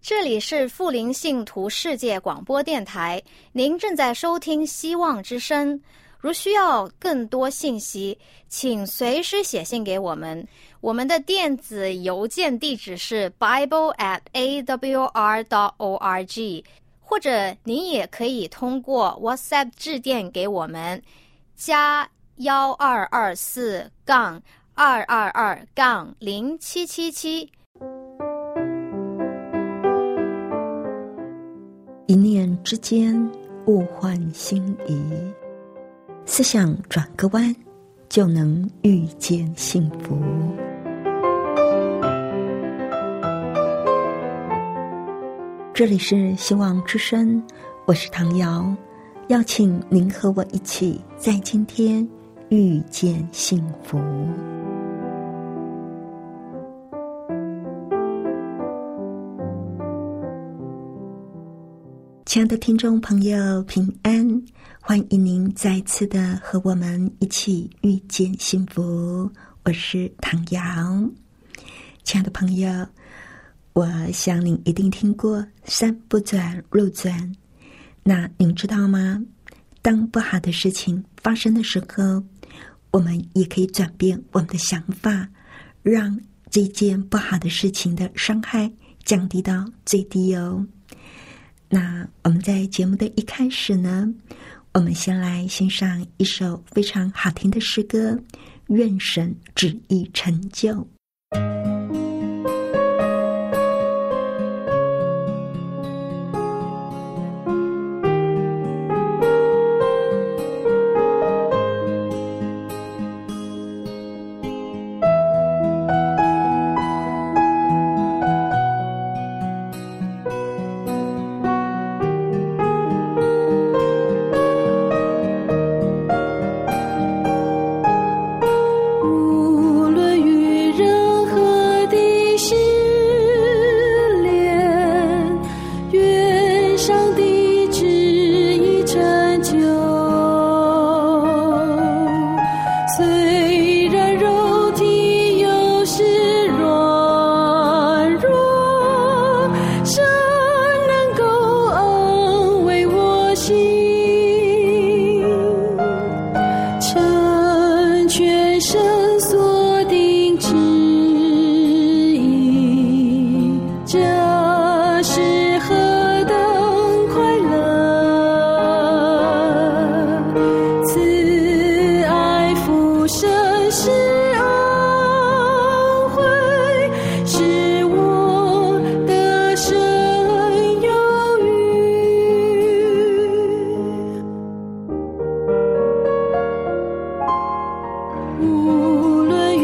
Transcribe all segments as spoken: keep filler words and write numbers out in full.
这里是富林信徒世界广播电台，您正在收听希望之声。如需要更多信息，请随时写信给我们。我们的电子邮件地址是 bible at a w r dot org， 或者您也可以通过 WhatsApp 致电给我们，加幺二二四杠二二二杠零七七七。 一念之间，物换星移，思想转个弯，就能遇见幸福。这里是希望之声，我是唐瑶，邀请您和我一起在今天遇见幸福。亲爱的听众朋友，平安，欢迎您再次的和我们一起遇见幸福。我是唐瑶。亲爱的朋友，我想您一定听过山不转路转，那您知道吗？当不好的事情发生的时候，我们也可以转变我们的想法，让这件不好的事情的伤害降低到最低哦。那我们在节目的一开始呢，我们先来欣赏一首非常好听的诗歌，愿神旨意成就。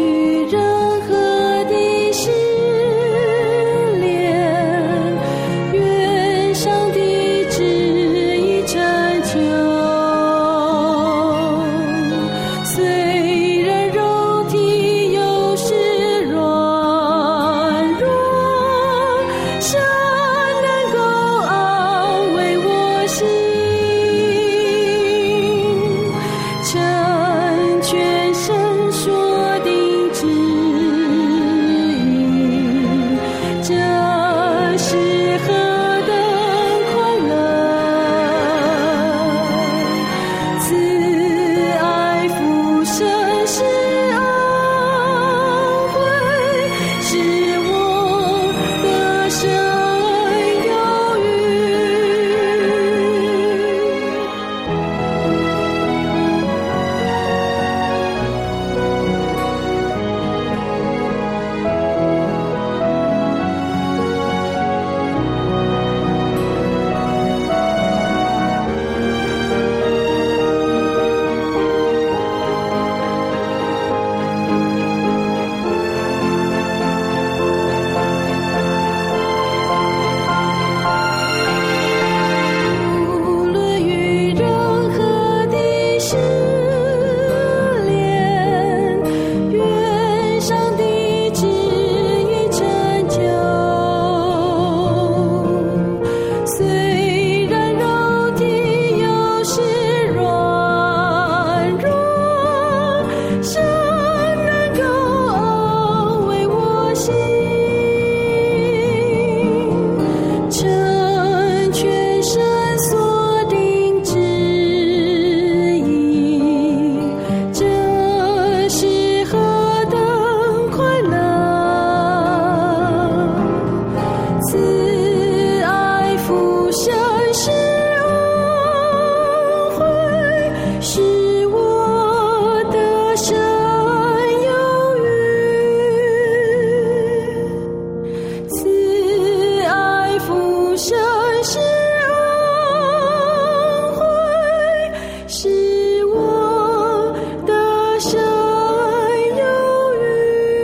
愿慈爱父神是恩惠，使我的神有余。慈爱父神是恩惠，使我的神有余。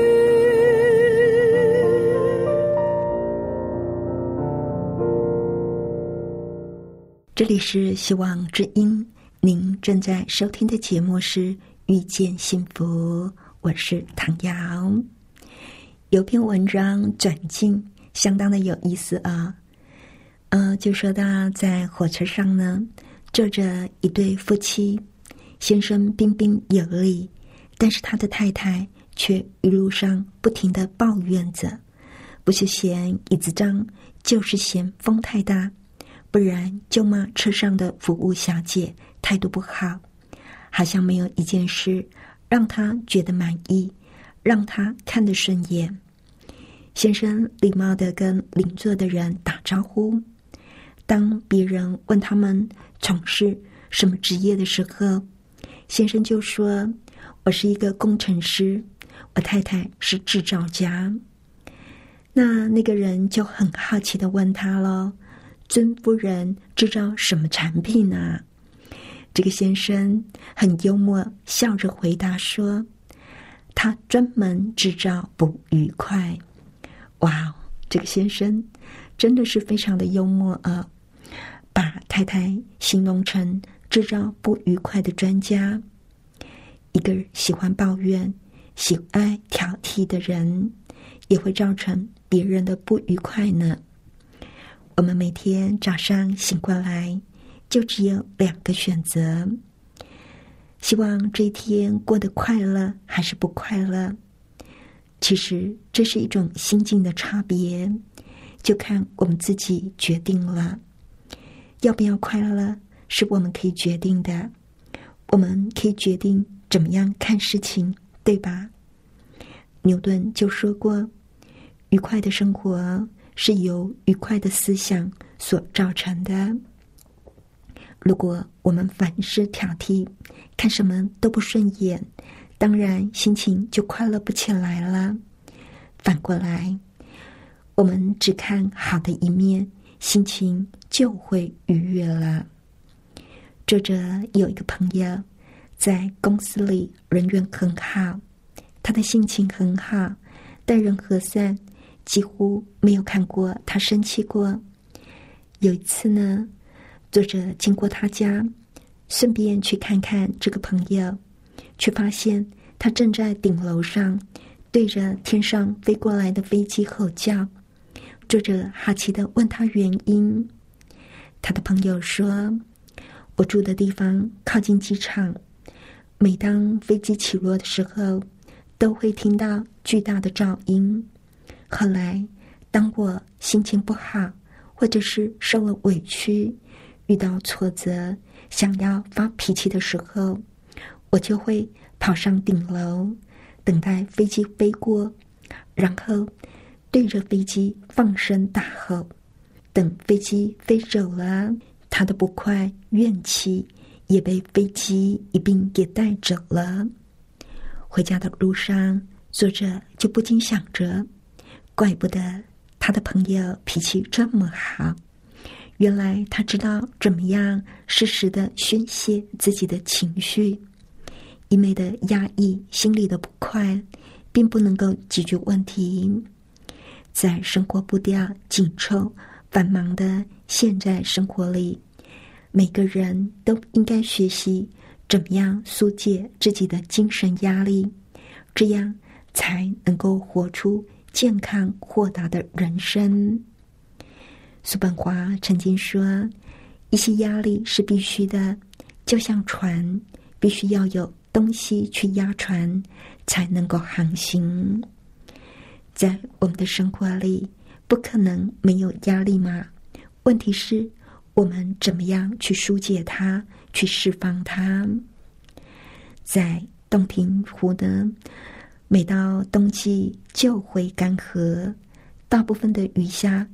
这里是希望之音，您正在收听的节目是遇见幸福，我是唐瑶。有篇文章转进相当的有意思啊，呃，就说到在火车上呢，坐着一对夫妻，先生彬彬有礼，但是他的太太却一路上不停地抱怨着，不是嫌椅子脏，就是嫌风太大，不然就骂车上的服务小姐态度不好，好像没有一件事让他觉得满意，让他看得顺眼。先生礼貌地跟邻座的人打招呼，当别人问他们从事什么职业的时候，先生就说：我是一个工程师，我太太是制造家。那那个人就很好奇地问他咯，尊夫人制造什么产品啊？这个先生很幽默，笑着回答说：他专门制造不愉快。哇，这个先生真的是非常的幽默啊，把太太形容成制造不愉快的专家。一个喜欢抱怨、喜爱挑剔的人，也会造成别人的不愉快呢。我们每天早上醒过来，就只有两个选择，希望这一天过得快乐还是不快乐。其实这是一种心境的差别，就看我们自己决定了。要不要快乐是我们可以决定的，我们可以决定怎么样看事情，对吧？牛顿就说过，愉快的生活是由愉快的思想所造成的。如果我们凡事挑剔，看什么都不顺眼，当然心情就快乐不起来了。反过来，我们只看好的一面，心情就会愉悦了。作者有一个朋友在公司里人缘很好，他的性情很好，待人和善，几乎没有看过他生气过。有一次呢，作者经过他家，顺便去看看这个朋友，却发现他正在顶楼上对着天上飞过来的飞机吼叫。作者好奇地问他原因，他的朋友说：我住的地方靠近机场，每当飞机起落的时候，都会听到巨大的噪音。后来当我心情不好，或者是受了委屈，遇到挫折，想要发脾气的时候，我就会跑上顶楼，等待飞机飞过，然后对着飞机放声大吼。等飞机飞走了，他的不快怨气也被飞机一并给带走了。回家的路上，作者就不禁想着，怪不得他的朋友脾气这么好，原来他知道怎么样适时地宣泄自己的情绪。一味的压抑心里的不快，并不能够解决问题。在生活步调紧凑繁忙的现在生活里，每个人都应该学习怎么样疏解自己的精神压力，这样才能够活出健康豁达的人生。叔本华曾经说，一些压力是必须的，就像船必须要有东西去压船，才能够航行。在我们的生活里，不可能没有压力嘛。问题是，我们怎么样去疏解它，去释放它？在洞庭湖呢，每到冬季就会干涸，大部分的鱼虾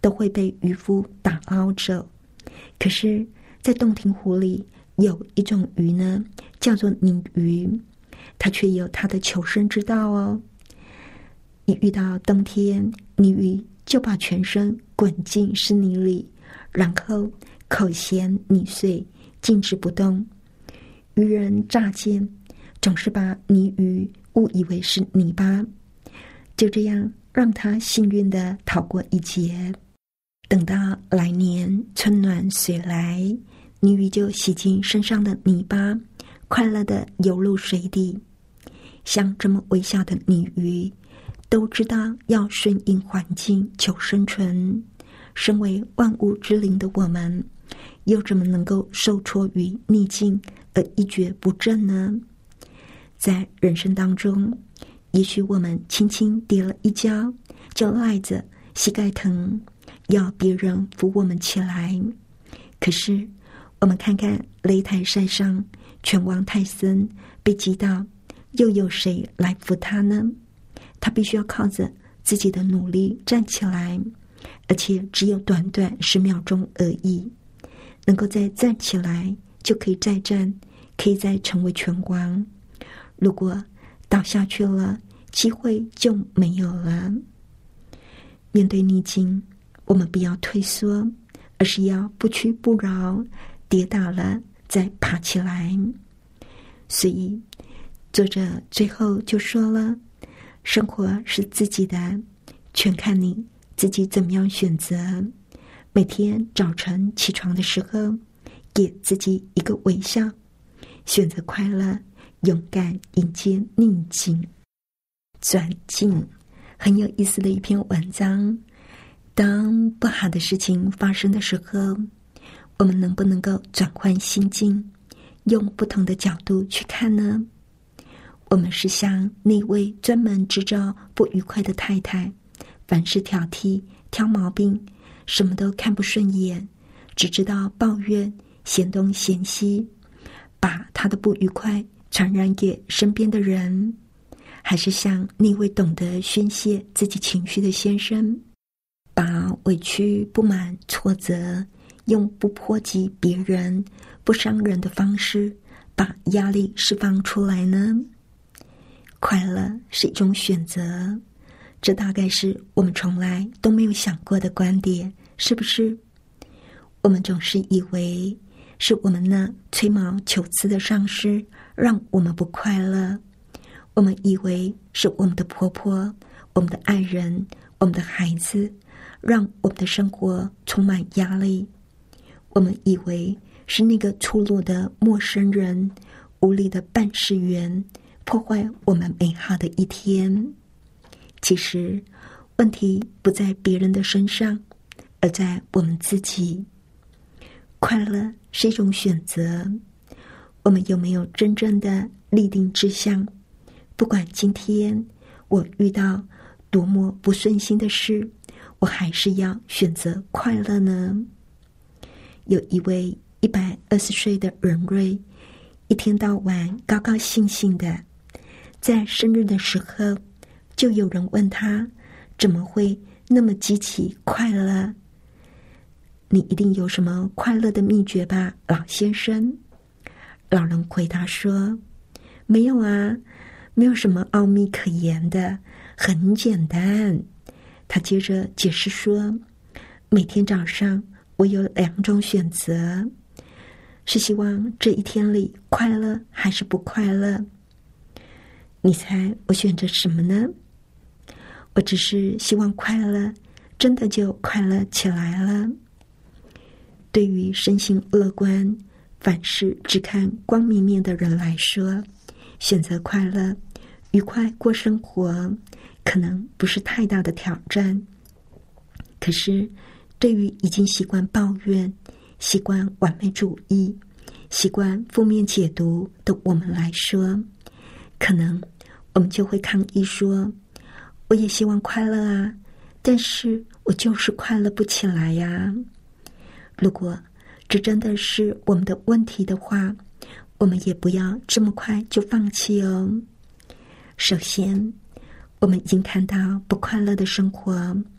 都会被渔夫打捞走。可是在洞庭湖里有一种鱼呢，叫做泥鱼，它却有它的求生之道哦。一遇到冬天，泥鱼就把全身滚进湿泥里，然后口衔泥碎，静止不动。渔人乍见总是把泥鱼误以为是泥巴，就这样让他幸运地逃过一劫。等到来年春暖水来，泥鱼就洗净身上的泥巴，快乐地游入水底。像这么微小的泥鱼，都知道要顺应环境求生存。身为万物之灵的我们，又怎么能够受挫于逆境而一蹶不振呢？在人生当中，也许我们轻轻跌了一跤，就赖着膝盖疼，要别人扶我们起来。可是我们看看擂台赛上拳王泰森被击倒，又有谁来扶他呢？他必须要靠着自己的努力站起来，而且只有短短十秒钟而已。能够再站起来，就可以再战，可以再成为拳王。如果倒下去了，机会就没有了。面对逆境，我们不要退缩，而是要不屈不挠，跌倒了再爬起来。所以作者最后就说了，生活是自己的，全看你自己怎么样选择。每天早晨起床的时候，给自己一个微笑，选择快乐，勇敢迎接逆境。转境，很有意思的一篇文章。当不好的事情发生的时候，我们能不能够转换心境，用不同的角度去看呢？我们是像那位专门制造不愉快的太太，凡事挑剔、挑毛病，什么都看不顺眼，只知道抱怨、嫌东嫌西，把他的不愉快传染给身边的人？还是像那位懂得宣泄自己情绪的先生，把委屈、不满、挫折用不波及别人、不伤人的方式把压力释放出来呢？快乐是一种选择，这大概是我们从来都没有想过的观点，是不是？我们总是以为是我们那吹毛求疵的上司让我们不快乐，我们以为是我们的婆婆、我们的爱人、我们的孩子让我们的生活充满压力，我们以为是那个粗鲁的陌生人、无理的办事员破坏我们美好的一天。其实问题不在别人的身上，而在我们自己。快乐是一种选择，我们有没有真正的立定志向？不管今天我遇到多么不顺心的事，我还是要选择快乐呢？有一位一百二十岁的人瑞，一天到晚高高兴兴的，在生日的时候，就有人问他，怎么会那么极其快乐？你一定有什么快乐的秘诀吧，老先生？老人回答说，没有啊，没有什么奥秘可言的，很简单。他接着解释说，每天早上我有两种选择，是希望这一天里快乐还是不快乐。你猜我选择什么呢？我只是希望快乐，真的就快乐起来了。对于身心乐观、凡事只看光明面的人来说，选择快乐、愉快过生活，可能不是太大的挑战。可是，对于已经习惯抱怨、习惯完美主义、习惯负面解读的我们来说，可能我们就会抗议说，我也希望快乐啊，但是我就是快乐不起来呀。如果这真的是我们的问题的话，我们也不要这么快就放弃哦。首先，我们已经看到不快乐的生活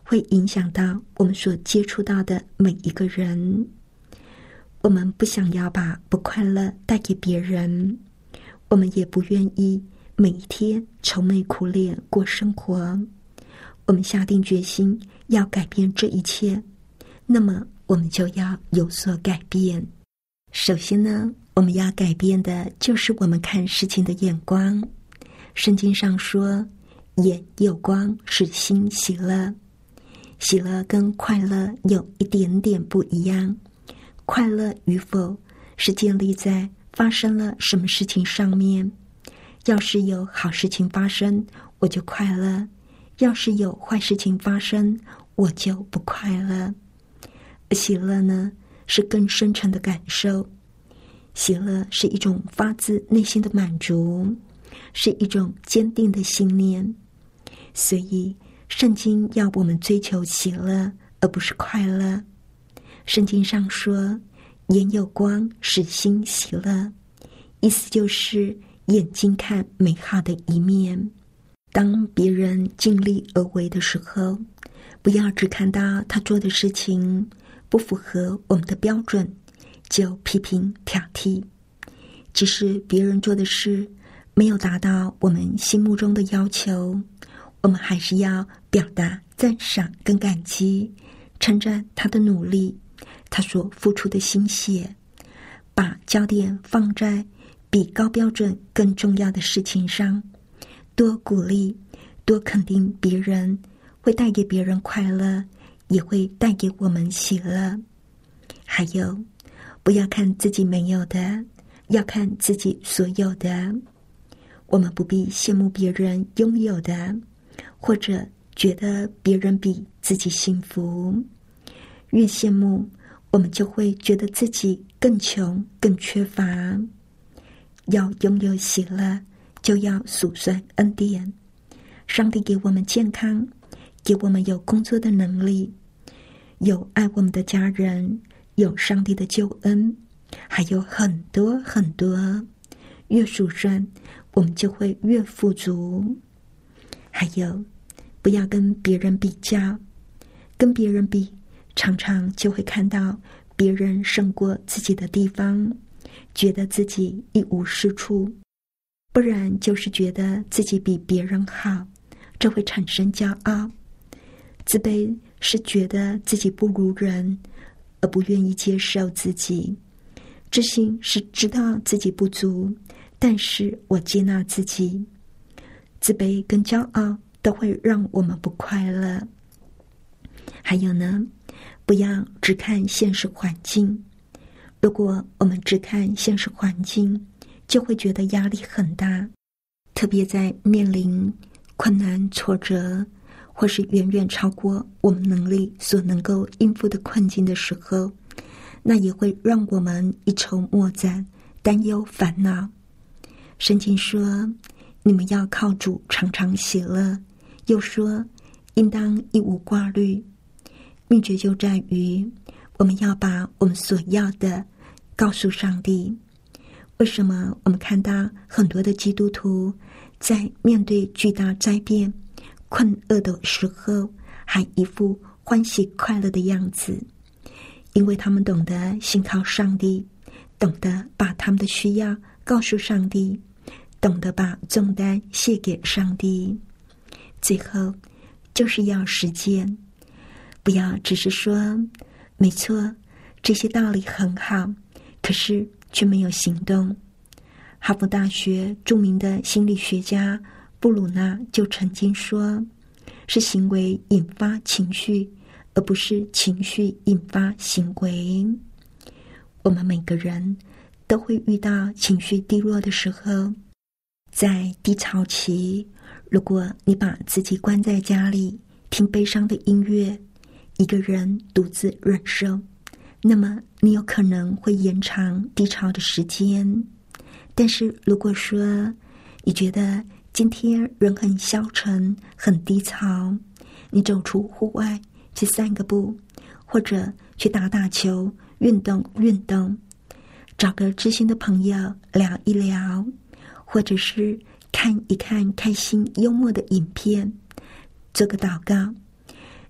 会影响到我们所接触到的每一个人。我们不想要把不快乐带给别人，我们也不愿意每一天愁眉苦脸过生活。我们下定决心要改变这一切，那么我们就要有所改变。首先呢，我们要改变的就是我们看事情的眼光。圣经上说，眼有光，使心喜乐。喜乐跟快乐有一点点不一样。快乐与否是建立在发生了什么事情上面。要是有好事情发生，我就快乐；要是有坏事情发生，我就不快乐。而喜乐呢，是更深沉的感受。喜乐是一种发自内心的满足，是一种坚定的信念。所以圣经要我们追求喜乐，而不是快乐。圣经上说，眼有光，使心喜乐，意思就是眼睛看美好的一面。当别人尽力而为的时候，不要只看到他做的事情不符合我们的标准，就批评挑剔。即使别人做的事没有达到我们心目中的要求，我们还是要表达赞赏跟感激，称赞他的努力，他所付出的心血，把焦点放在比高标准更重要的事情上，多鼓励，多肯定别人，会带给别人快乐，也会带给我们喜乐。还有，不要看自己没有的，要看自己所有的。我们不必羡慕别人拥有的，或者觉得别人比自己幸福。越羡慕，我们就会觉得自己更穷更缺乏。要拥有喜乐，就要数算恩典。上帝给我们健康，给我们有工作的能力，有爱我们的家人，有上帝的救恩，还有很多很多。越数算，我们就会越富足。还有，不要跟别人比较，跟别人比，常常就会看到别人胜过自己的地方，觉得自己一无是处，不然就是觉得自己比别人好，这会产生骄傲。自卑是觉得自己不如人，而不愿意接受自己。自信是知道自己不足，但是我接纳自己。自卑跟骄傲都会让我们不快乐。还有呢，不要只看现实环境。如果我们只看现实环境，就会觉得压力很大，特别在面临困难挫折，或是远远超过我们能力所能够应付的困境的时候，那也会让我们一筹莫展，担忧烦恼。圣经说，你们要靠主常常喜乐，又说应当一无挂虑。秘诀就在于我们要把我们所要的告诉上帝。为什么我们看到很多的基督徒在面对巨大灾变困厄的时候，还一副欢喜快乐的样子？因为他们懂得信靠上帝，懂得把他们的需要告诉上帝，懂得把重担卸给上帝。最后就是要实践，不要只是说没错，这些道理很好，可是却没有行动。哈佛大学著名的心理学家布鲁纳就曾经说，是行为引发情绪，而不是情绪引发行为。我们每个人都会遇到情绪低落的时候，在低潮期，如果你把自己关在家里，听悲伤的音乐，一个人独自忍受，那么你有可能会延长低潮的时间。但是如果说你觉得今天人很消沉很低潮，你走出户外去散个步，或者去打打球，运动运动，找个知心的朋友聊一聊，或者是看一看开心幽默的影片，做个祷告，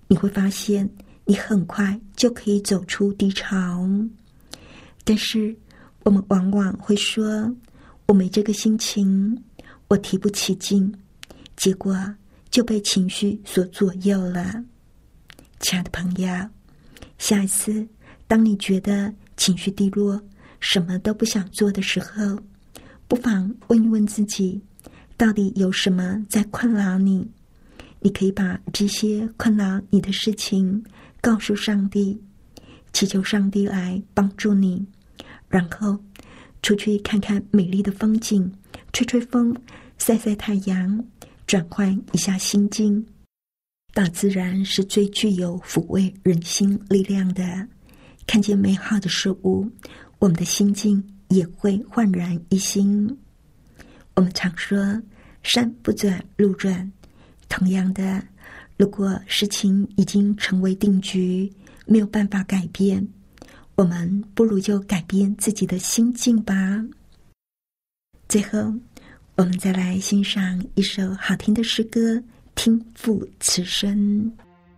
你会发现你很快就可以走出低潮。但是我们往往会说，我没这个心情，我提不起劲，结果就被情绪所左右了。亲爱的朋友，下一次当你觉得情绪低落，什么都不想做的时候，不妨问一问自己，到底有什么在困扰你？你可以把这些困扰你的事情告诉上帝，祈求上帝来帮助你，然后出去看看美丽的风景，吹吹风，晒晒太阳，转换一下心境。大自然是最具有抚慰人心力量的，看见美好的事物，我们的心境也会焕然一新。我们常说山不转路转，同样的，如果事情已经成为定局，没有办法改变，我们不如就改变自己的心境吧。最后，我们再来欣赏一首好听的诗歌，听父慈声。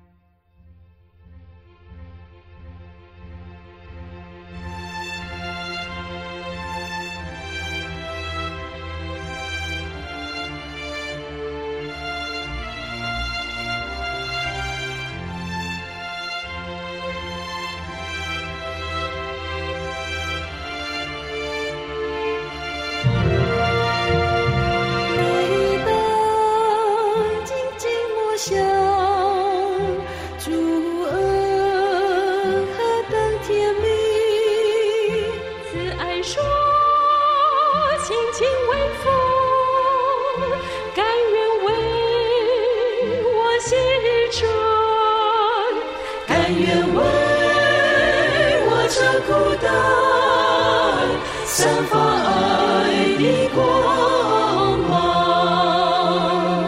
散发爱的光芒，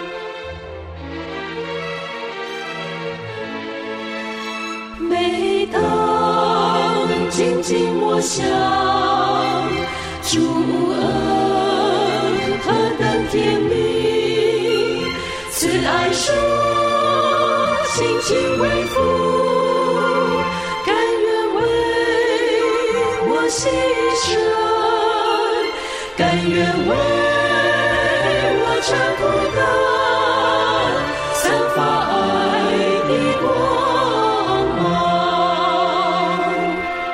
每当静静默想，主恩何等甜蜜，慈爱说亲亲为父，甘愿为我牺牲，甘愿为我承苦担，散发爱的光芒。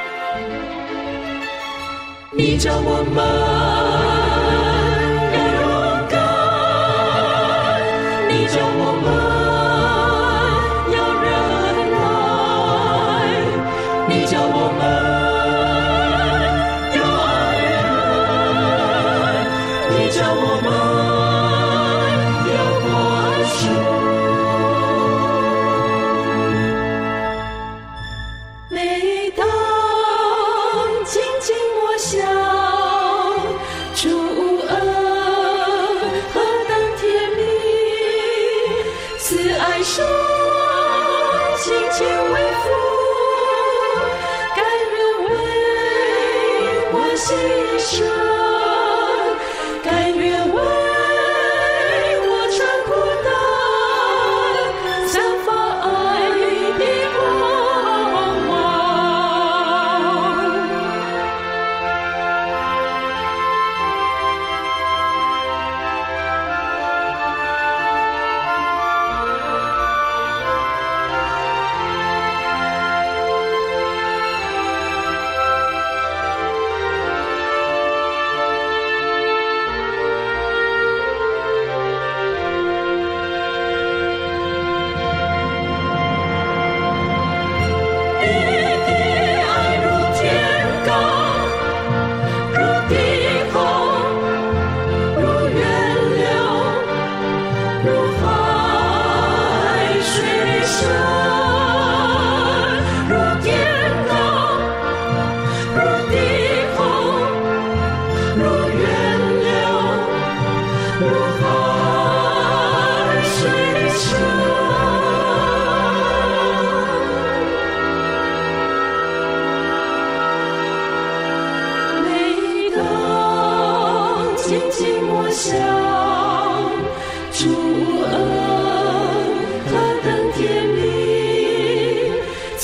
你叫我们要勇敢，你叫我们要忍耐，你叫我们叫我们要宽恕，每当静静默想，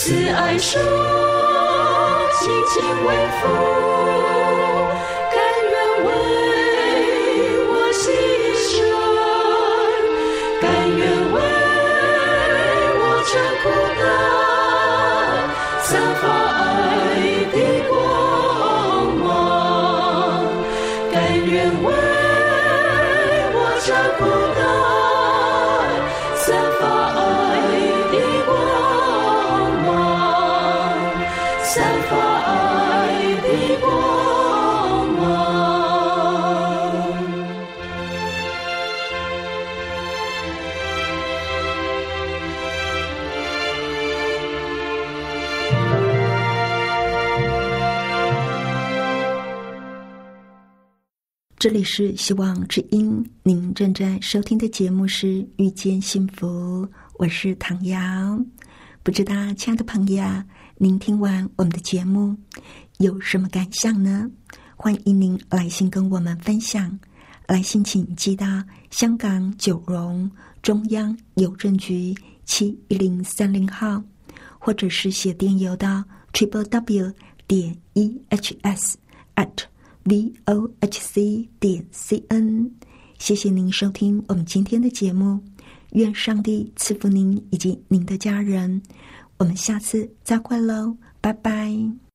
慈爱手轻轻微抚，甘愿为我牺牲，甘愿为我承苦担，散发爱的光芒，甘愿为我承苦担，散发爱的光芒，散发爱的光芒。 这里是希望之音，您正在收听的节目是遇见幸福，我是唐瑶。不知道亲爱的朋友，您听完我们的节目有什么感想呢？欢迎您来信跟我们分享，来信请寄到香港九龙中央邮政局七一零三零号，或者是写电邮到 triple w 点 e h s at v o h c 点 c n。 谢谢您收听我们今天的节目，愿上帝赐福您以及您的家人，我们下次再会喽，拜拜。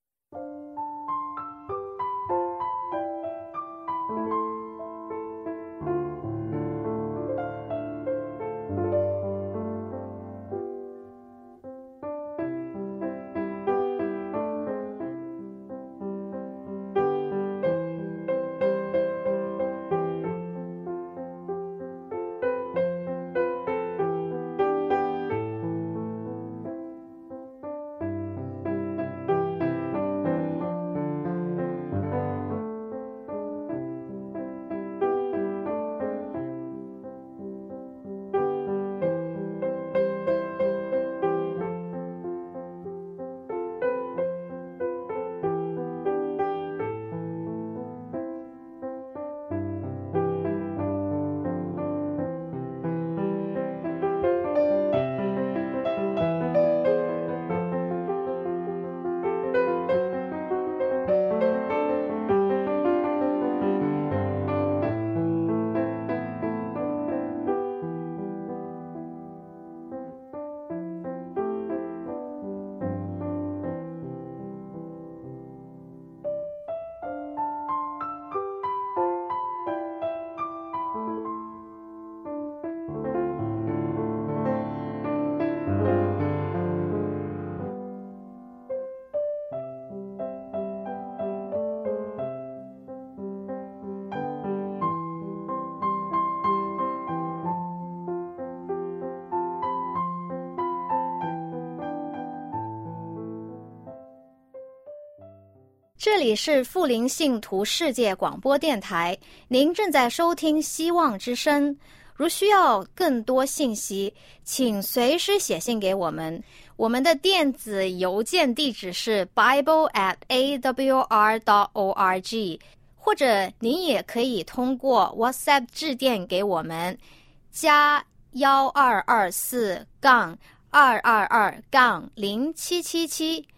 这里是富林信徒世界广播电台，您正在收听希望之声。如需要更多信息，请随时写信给我们。我们的电子邮件地址是 bible at a w r dot org， 或者您也可以通过 WhatsApp 致电给我们，加幺二二四杠二二二杠零七七七。